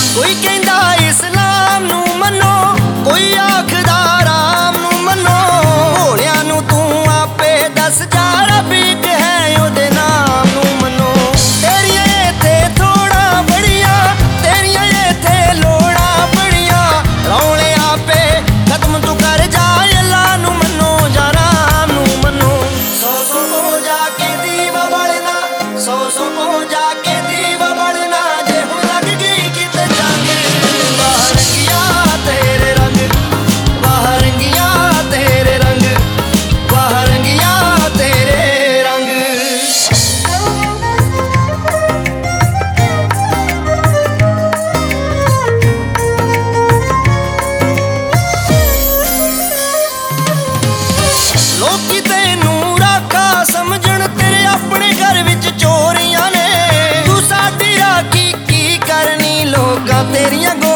कोई कहंदा इस्लाम नू मनो, कोई आखदा राम नू मनो। भोलिया नू तू आपे दस जा रब इक है ओदे नाम नू मनो। तेरियां इत्थे थोड़ा बड़िया, तेरियां इत्थे लोड़ा बड़िया। रौले आपे खत्म तू कर जा, अल्लाह नू मनो जा राम नू मनो। सौ सौ को जाके दीवा बलना, सौ सौ को जाके दीवा बलना। जे हुण लग गई किते जंग, वाह रंगिया तेरे रंग, वाह रंगिया तेरे रंग, वाह रंगिया तेरे रंग। लोकी तैनू राखा समझण, तेरे अपने घर विच चोरियां ने। तू साडी राखी की करनी, लोकां तेरियां